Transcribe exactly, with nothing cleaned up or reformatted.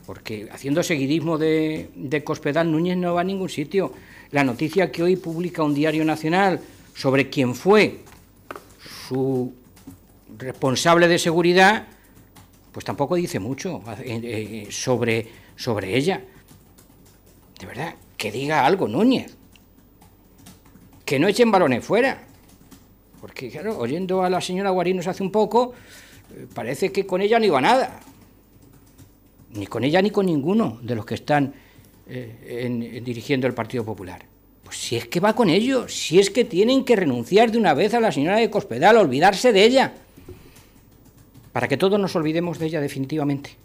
porque haciendo seguidismo de, de Cospedal, Núñez no va a ningún sitio. La noticia que hoy publica un diario nacional sobre quién fue su responsable de seguridad, pues tampoco dice mucho eh, sobre, sobre ella. De verdad, que diga algo Núñez, que no echen balones fuera, porque claro, oyendo a la señora Guarinos hace un poco, eh, parece que con ella no iba nada, ni con ella ni con ninguno de los que están eh, en, en, dirigiendo el Partido Popular. Pues si es que va con ellos, si es que tienen que renunciar de una vez a la señora de Cospedal, olvidarse de ella, para que todos nos olvidemos de ella definitivamente.